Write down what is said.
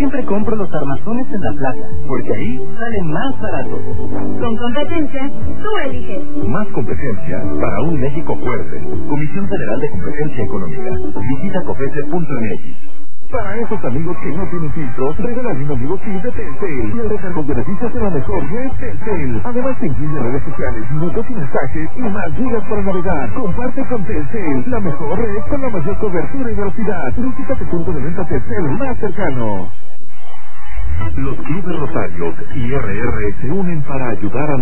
siempre compro los armazones en la plaza, porque ahí salen más baratos. Con competencia, tú eliges. Más competencia para un México fuerte. Comisión Federal de Competencia Económica. Visita cofese.mx. Para esos amigos que no tienen filtros, regálale un amigo SIM de Telcel. Y el recargo de beneficios de la mejor es Telcel. Además te incluye redes sociales, minutos y mensajes y más gigas para navegar. Comparte con Telcel, la mejor red con la mayor cobertura y velocidad. Visita tu punto de venta Telcel más cercano. Los clubes Rotarios y RR se unen para ayudar a